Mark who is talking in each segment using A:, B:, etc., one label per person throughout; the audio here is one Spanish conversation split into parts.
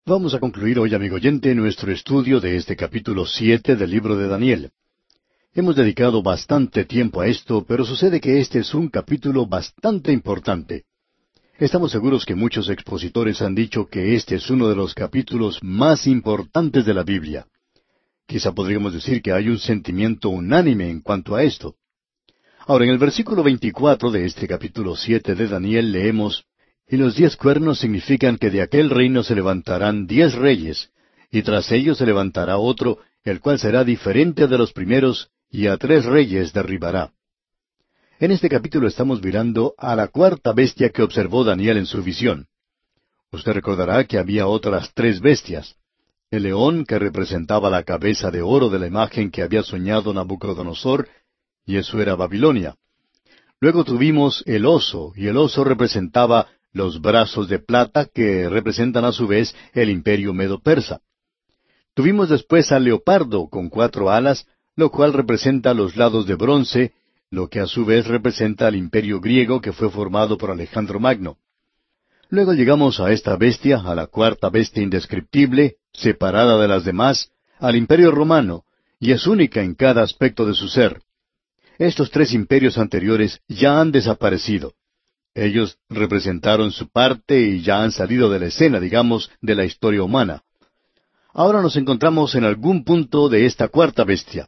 A: Vamos a concluir hoy, amigo oyente, nuestro estudio de este capítulo 7 del libro de Daniel. Hemos dedicado bastante tiempo a esto, pero sucede que este es un capítulo bastante importante. Estamos seguros que muchos expositores han dicho que este es uno de los capítulos más importantes de la Biblia. Quizá podríamos decir que hay un sentimiento unánime en cuanto a esto. Ahora, en el versículo 24 de este capítulo 7 de Daniel leemos: Y los 10 cuernos significan que de aquel reino se levantarán 10 reyes, y tras ellos se levantará otro, el cual será diferente de los primeros, y a 3 reyes derribará. En este capítulo estamos mirando a la cuarta bestia que observó Daniel en su visión. Usted recordará que había otras 3 bestias. El león, que representaba la cabeza de oro de la imagen que había soñado Nabucodonosor, y eso era Babilonia. Luego tuvimos el oso, y el oso representaba los brazos de plata, que representan a su vez el imperio medo-persa. Tuvimos después al leopardo con 4 alas, lo cual representa los lados de bronce, lo que a su vez representa al imperio griego que fue formado por Alejandro Magno. Luego llegamos a esta bestia, a la cuarta bestia indescriptible, separada de las demás, al imperio romano, y es única en cada aspecto de su ser. Estos 3 imperios anteriores ya han desaparecido. Ellos representaron su parte y ya han salido de la escena, digamos, de la historia humana. Ahora nos encontramos en algún punto de esta cuarta bestia.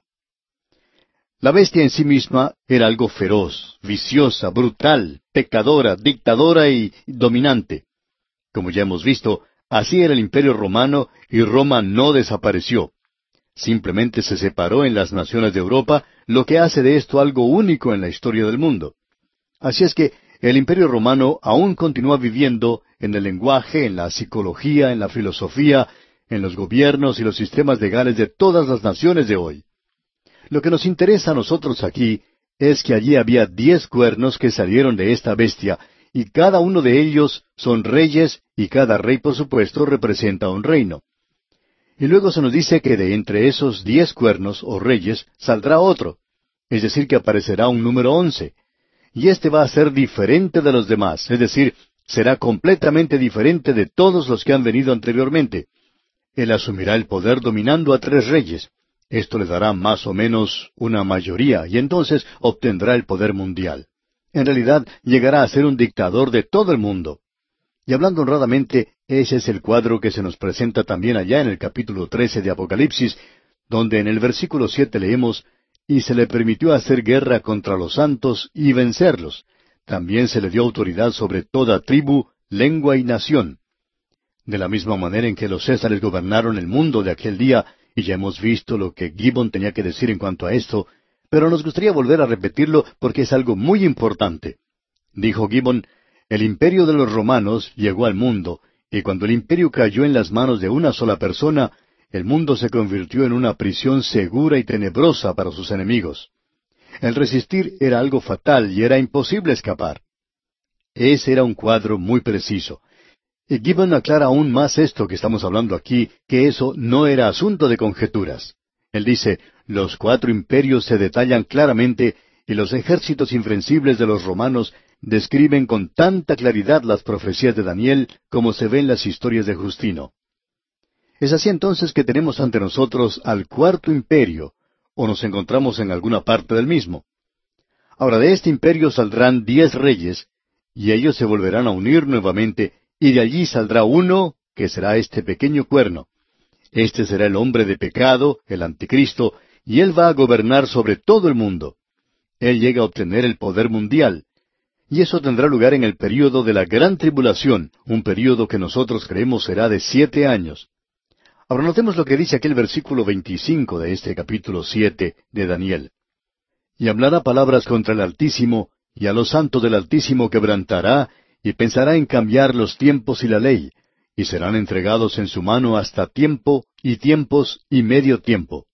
A: La bestia en sí misma era algo feroz, viciosa, brutal, pecadora, dictadora y dominante. Como ya hemos visto, así era el imperio romano, y Roma no desapareció. Simplemente se separó en las naciones de Europa, lo que hace de esto algo único en la historia del mundo. Así es que el imperio romano aún continúa viviendo en el lenguaje, en la psicología, en la filosofía, en los gobiernos y los sistemas legales de todas las naciones de hoy. Lo que nos interesa a nosotros aquí es que allí había 10 cuernos que salieron de esta bestia, y cada uno de ellos son reyes, y cada rey, por supuesto, representa un reino. Y luego se nos dice que de entre esos 10 cuernos o reyes saldrá otro, es decir, que aparecerá un número 11. Y este va a ser diferente de los demás, es decir, será completamente diferente de todos los que han venido anteriormente. Él asumirá el poder dominando a 3 reyes. Esto le dará más o menos una mayoría, y entonces obtendrá el poder mundial. En realidad, llegará a ser un dictador de todo el mundo. Y hablando honradamente, ese es el cuadro que se nos presenta también allá en el capítulo 13 de Apocalipsis, donde en el versículo 7 leemos: Y se le permitió hacer guerra contra los santos y vencerlos. También se le dio autoridad sobre toda tribu, lengua y nación. De la misma manera en que los césares gobernaron el mundo de aquel día, y ya hemos visto lo que Gibbon tenía que decir en cuanto a esto, pero nos gustaría volver a repetirlo porque es algo muy importante. Dijo Gibbon: el imperio de los romanos llegó al mundo, y cuando el imperio cayó en las manos de una sola persona, el mundo se convirtió en una prisión segura y tenebrosa para sus enemigos. El resistir era algo fatal y era imposible escapar. Ese era un cuadro muy preciso. Y Gibbon aclara aún más esto que estamos hablando aquí, que eso no era asunto de conjeturas. Él dice: los 4 imperios se detallan claramente, y los ejércitos invencibles de los romanos describen con tanta claridad las profecías de Daniel como se ve en las historias de Justino. Es así entonces que tenemos ante nosotros al cuarto imperio, o nos encontramos en alguna parte del mismo. Ahora, de este imperio saldrán 10 reyes, y ellos se volverán a unir nuevamente, y de allí saldrá uno, que será este pequeño cuerno. Este será el hombre de pecado, el anticristo, y él va a gobernar sobre todo el mundo. Él llega a obtener el poder mundial. Y eso tendrá lugar en el período de la gran tribulación, un período que nosotros creemos será de 7 años. Ahora notemos lo que dice aquel versículo 25 de este capítulo 7 de Daniel. Y hablará palabras contra el Altísimo, y a los santos del Altísimo quebrantará, y pensará en cambiar los tiempos y la ley, y serán entregados en su mano hasta tiempo, y tiempos, y medio tiempo.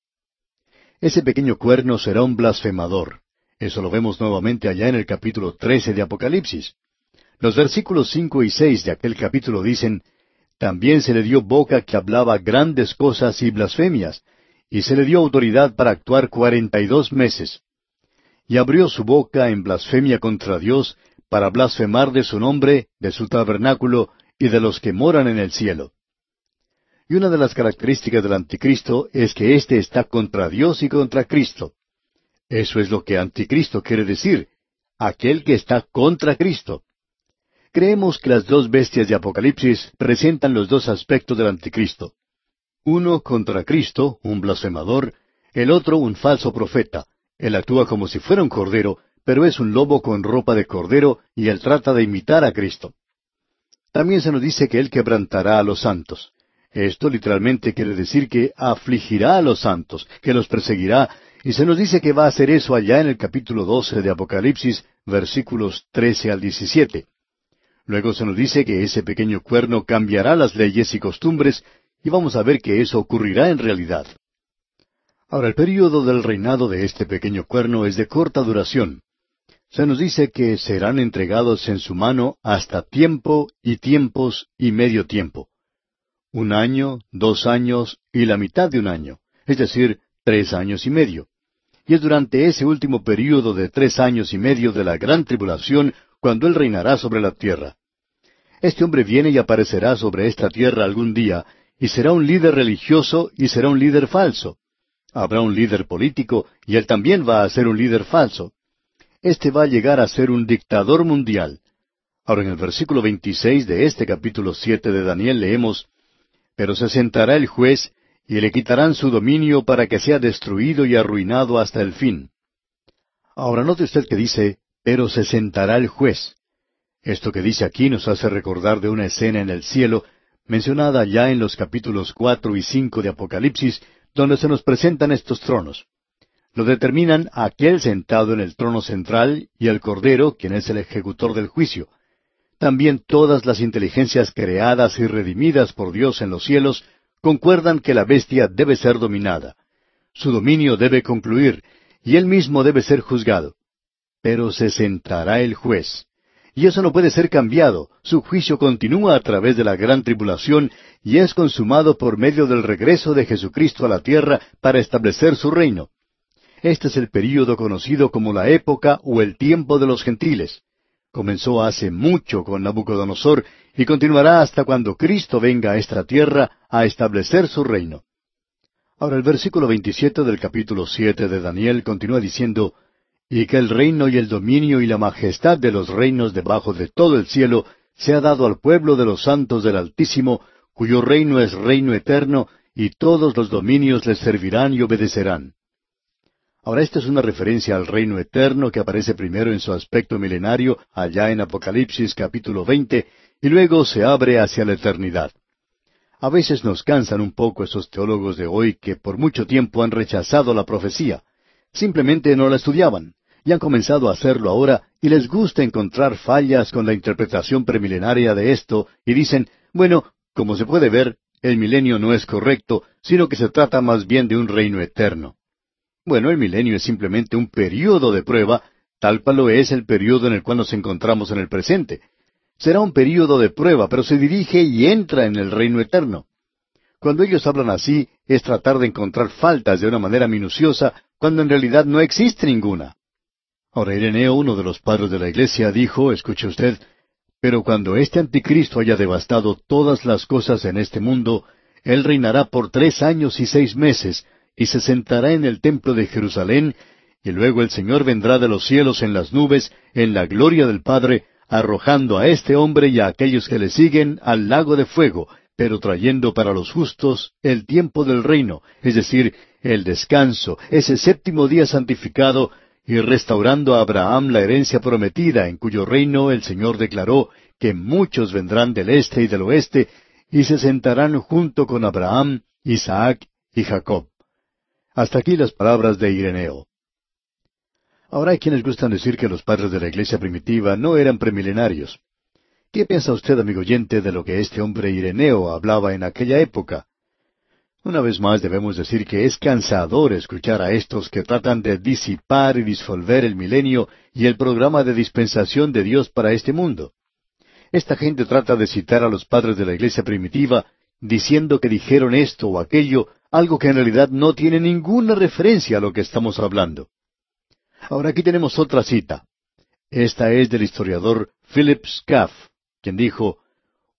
A: Ese pequeño cuerno será un blasfemador. Eso lo vemos nuevamente allá en el capítulo 13 de Apocalipsis. Los versículos 5 y 6 de aquel capítulo dicen: También se le dio boca que hablaba grandes cosas y blasfemias, y se le dio autoridad para actuar 42 meses. Y abrió su boca en blasfemia contra Dios, para blasfemar de su nombre, de su tabernáculo, y de los que moran en el cielo. Y una de las características del anticristo es que éste está contra Dios y contra Cristo. Eso es lo que anticristo quiere decir, aquel que está contra Cristo. Creemos que las dos bestias de Apocalipsis presentan los dos aspectos del anticristo. Uno contra Cristo, un blasfemador; el otro un falso profeta. Él actúa como si fuera un cordero, pero es un lobo con ropa de cordero, y él trata de imitar a Cristo. También se nos dice que él quebrantará a los santos. Esto literalmente quiere decir que afligirá a los santos, que los perseguirá, y se nos dice que va a hacer eso allá en el capítulo 12 de Apocalipsis, versículos 13 al 17. Luego se nos dice que ese pequeño cuerno cambiará las leyes y costumbres, y vamos a ver que eso ocurrirá en realidad. Ahora, el período del reinado de este pequeño cuerno es de corta duración. Se nos dice que serán entregados en su mano hasta tiempo y tiempos y medio tiempo. 1 año, 2 años y la mitad de 1 año, es decir, 3 años y medio. Y es durante ese último período de 3 años y medio de la gran tribulación cuando él reinará sobre la tierra. Este hombre viene y aparecerá sobre esta tierra algún día, y será un líder religioso y será un líder falso. Habrá un líder político, y él también va a ser un líder falso. Este va a llegar a ser un dictador mundial. Ahora en el versículo 26 de este capítulo 7 de Daniel leemos: «Pero se sentará el juez, y le quitarán su dominio para que sea destruido y arruinado hasta el fin». Ahora note usted que dice, «pero se sentará el juez». Esto que dice aquí nos hace recordar de una escena en el cielo, mencionada ya en los capítulos 4 y 5 de Apocalipsis, donde se nos presentan estos tronos. Lo determinan aquel sentado en el trono central y el Cordero, quien es el ejecutor del juicio. También todas las inteligencias creadas y redimidas por Dios en los cielos concuerdan que la bestia debe ser dominada. Su dominio debe concluir, y él mismo debe ser juzgado. Pero se sentará el juez. Y eso no puede ser cambiado. Su juicio continúa a través de la gran tribulación y es consumado por medio del regreso de Jesucristo a la tierra para establecer su reino. Este es el período conocido como la época o el tiempo de los gentiles. Comenzó hace mucho con Nabucodonosor y continuará hasta cuando Cristo venga a esta tierra a establecer su reino. Ahora el versículo 27 del capítulo 7 de Daniel continúa diciendo: «Y que el reino y el dominio y la majestad de los reinos debajo de todo el cielo sea dado al pueblo de los santos del Altísimo, cuyo reino es reino eterno, y todos los dominios les servirán y obedecerán». Ahora esta es una referencia al reino eterno que aparece primero en su aspecto milenario allá en Apocalipsis capítulo 20 y luego se abre hacia la eternidad. A veces nos cansan un poco esos teólogos de hoy que por mucho tiempo han rechazado la profecía. Simplemente no la estudiaban, y han comenzado a hacerlo ahora y les gusta encontrar fallas con la interpretación premilenaria de esto y dicen, bueno, como se puede ver, el milenio no es correcto, sino que se trata más bien de un reino eterno. Bueno, el milenio es simplemente un período de prueba, tal cual lo es el período en el cual nos encontramos en el presente. Será un período de prueba, pero se dirige y entra en el reino eterno. Cuando ellos hablan así, es tratar de encontrar faltas de una manera minuciosa, cuando en realidad no existe ninguna. Ahora, Ireneo, uno de los padres de la Iglesia, dijo, escuche usted, «Pero cuando este anticristo haya devastado todas las cosas en este mundo, él reinará por 3 años y 6 meses, y se sentará en el templo de Jerusalén, y luego el Señor vendrá de los cielos en las nubes, en la gloria del Padre, arrojando a este hombre y a aquellos que le siguen al lago de fuego, pero trayendo para los justos el tiempo del reino, es decir, el descanso, ese 7º día santificado, y restaurando a Abraham la herencia prometida, en cuyo reino el Señor declaró que muchos vendrán del este y del oeste, y se sentarán junto con Abraham, Isaac y Jacob». Hasta aquí las palabras de Ireneo. Ahora hay quienes gustan decir que los padres de la iglesia primitiva no eran premilenarios. ¿Qué piensa usted, amigo oyente, de lo que este hombre Ireneo hablaba en aquella época? Una vez más debemos decir que es cansador escuchar a estos que tratan de disipar y disolver el milenio y el programa de dispensación de Dios para este mundo. Esta gente trata de citar a los padres de la iglesia primitiva diciendo que dijeron esto o aquello, algo que en realidad no tiene ninguna referencia a lo que estamos hablando. Ahora aquí tenemos otra cita. Esta es del historiador Philip Scaff, quien dijo,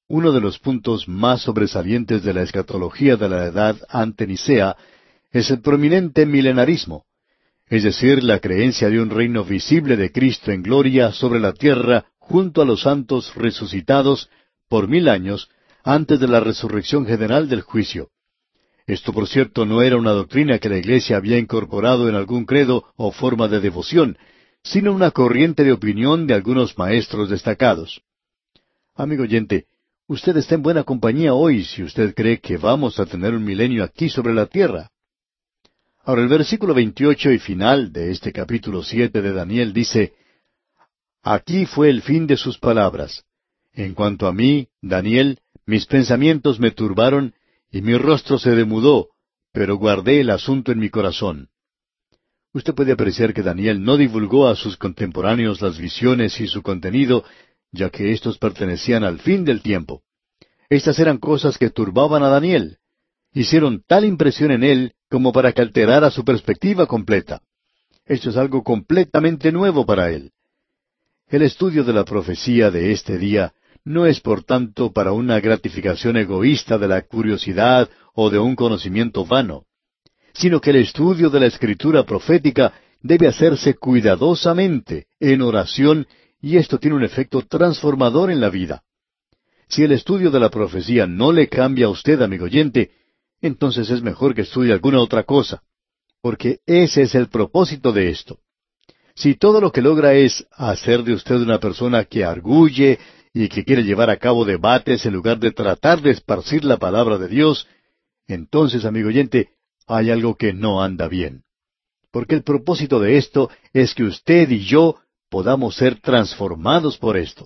A: uno de los puntos más sobresalientes de la escatología de la edad ante Nicea es el prominente milenarismo, es decir, la creencia de un reino visible de Cristo en gloria sobre la tierra junto a los santos resucitados por 1000 años antes de la resurrección general del juicio. Esto, por cierto, no era una doctrina que la Iglesia había incorporado en algún credo o forma de devoción, sino una corriente de opinión de algunos maestros destacados. Amigo oyente, usted está en buena compañía hoy si usted cree que vamos a tener un milenio aquí sobre la tierra. Ahora, el versículo 28 y final de este capítulo 7 de Daniel dice, Aquí fue el fin de sus palabras. En cuanto a mí, Daniel, mis pensamientos me turbaron, y mi rostro se demudó, pero guardé el asunto en mi corazón. Usted puede apreciar que Daniel no divulgó a sus contemporáneos las visiones y su contenido, ya que éstos pertenecían al fin del tiempo. Estas eran cosas que turbaban a Daniel. Hicieron tal impresión en él como para que alterara su perspectiva completa. Esto es algo completamente nuevo para él. El estudio de la profecía de este día no es por tanto para una gratificación egoísta de la curiosidad o de un conocimiento vano, sino que el estudio de la escritura profética debe hacerse cuidadosamente, en oración, y esto tiene un efecto transformador en la vida. Si el estudio de la profecía no le cambia a usted, amigo oyente, entonces es mejor que estudie alguna otra cosa, porque ese es el propósito de esto. Si todo lo que logra es hacer de usted una persona que arguye y que quiere llevar a cabo debates en lugar de tratar de esparcir la palabra de Dios, entonces, amigo oyente, hay algo que no anda bien. Porque el propósito de esto es que usted y yo podamos ser transformados por esto.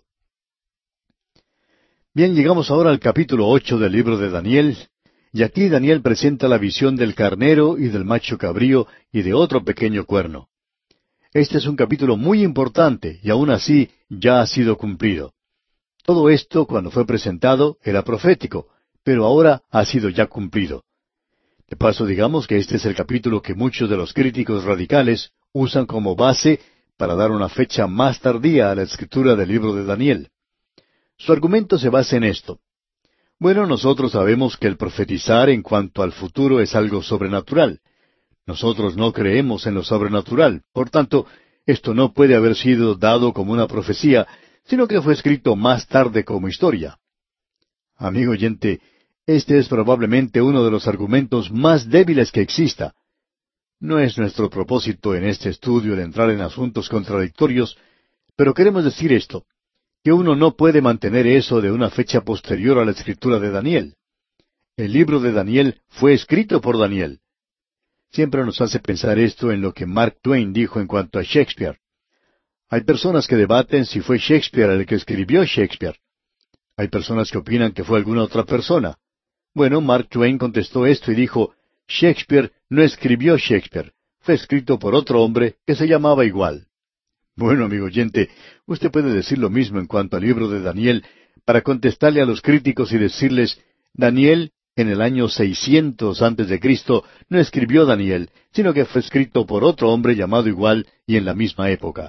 A: Bien, llegamos ahora al capítulo 8 del libro de Daniel, y aquí Daniel presenta la visión del carnero y del macho cabrío y de otro pequeño cuerno. Este es un capítulo muy importante, y aún así ya ha sido cumplido. Todo esto, cuando fue presentado, era profético, pero ahora ha sido ya cumplido. De paso, digamos que este es el capítulo que muchos de los críticos radicales usan como base para dar una fecha más tardía a la escritura del libro de Daniel. Su argumento se basa en esto. Bueno, nosotros sabemos que el profetizar en cuanto al futuro es algo sobrenatural. Nosotros no creemos en lo sobrenatural. Por tanto, esto no puede haber sido dado como una profecía, sino que fue escrito más tarde como historia. Amigo oyente, este es probablemente uno de los argumentos más débiles que exista. No es nuestro propósito en este estudio el entrar en asuntos contradictorios, pero queremos decir esto, que uno no puede mantener eso de una fecha posterior a la escritura de Daniel. El libro de Daniel fue escrito por Daniel. Siempre nos hace pensar esto en lo que Mark Twain dijo en cuanto a Shakespeare. Hay personas que debaten si fue Shakespeare el que escribió Shakespeare. Hay personas que opinan que fue alguna otra persona. Bueno, Mark Twain contestó esto y dijo, Shakespeare no escribió Shakespeare, fue escrito por otro hombre que se llamaba igual. Bueno, amigo oyente, usted puede decir lo mismo en cuanto al libro de Daniel para contestarle a los críticos y decirles, Daniel, en el año 600 antes de Cristo, no escribió Daniel, sino que fue escrito por otro hombre llamado igual y en la misma época.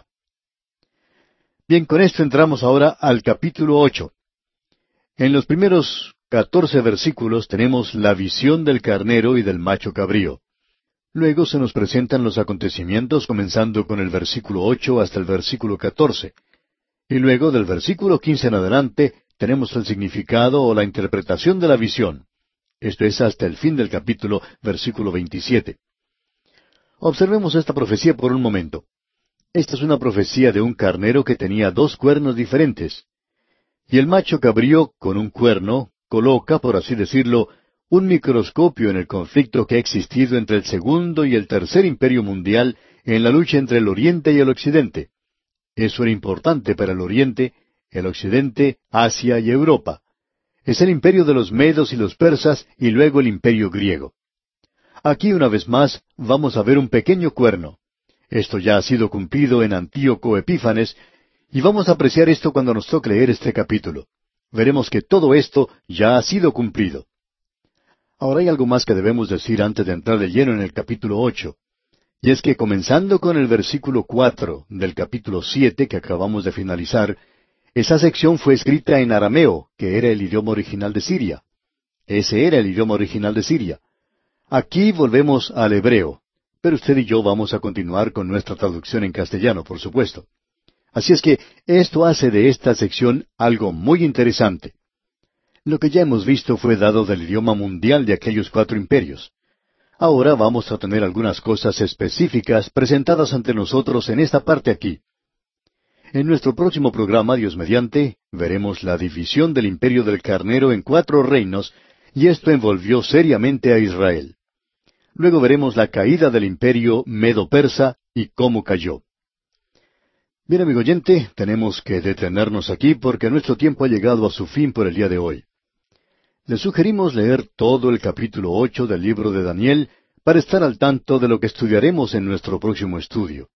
A: Bien, con esto entramos ahora al capítulo 8. En los primeros 14 versículos tenemos la visión del carnero y del macho cabrío. Luego se nos presentan los acontecimientos comenzando con el versículo 8 hasta el versículo 14. Y luego del versículo 15 en adelante tenemos el significado o la interpretación de la visión. Esto es hasta el fin del capítulo, versículo 27. Observemos esta profecía por un momento. Esta es una profecía de un carnero que tenía 2 cuernos diferentes. Y el macho cabrío, con un cuerno, coloca, por así decirlo, un microscopio en el conflicto que ha existido entre el segundo y el tercer imperio mundial en la lucha entre el Oriente y el Occidente. Eso era importante para el Oriente, el Occidente, Asia y Europa. Es el imperio de los medos y los persas y luego el imperio griego. Aquí una vez más vamos a ver un pequeño cuerno. Esto ya ha sido cumplido en Antíoco Epífanes, y vamos a apreciar esto cuando nos toque leer este capítulo. Veremos que todo esto ya ha sido cumplido. Ahora hay algo más que debemos decir antes de entrar de lleno en el capítulo 8. Y es que comenzando con el versículo 4 del capítulo 7 que acabamos de finalizar, Esa sección fue escrita en arameo, que era el idioma original de Siria. Ese era el idioma original de Siria. Aquí volvemos al hebreo, pero usted y yo vamos a continuar con nuestra traducción en castellano, por supuesto. Así es que esto hace de esta sección algo muy interesante. Lo que ya hemos visto fue dado del idioma mundial de aquellos 4 imperios. Ahora vamos a tener algunas cosas específicas presentadas ante nosotros en esta parte aquí. En nuestro próximo programa, Dios mediante, veremos la división del imperio del carnero en 4 reinos, y esto envolvió seriamente a Israel. Luego veremos la caída del imperio medo-persa y cómo cayó. Bien, amigo oyente, tenemos que detenernos aquí porque nuestro tiempo ha llegado a su fin por el día de hoy. Le sugerimos leer todo el capítulo 8 del libro de Daniel para estar al tanto de lo que estudiaremos en nuestro próximo estudio.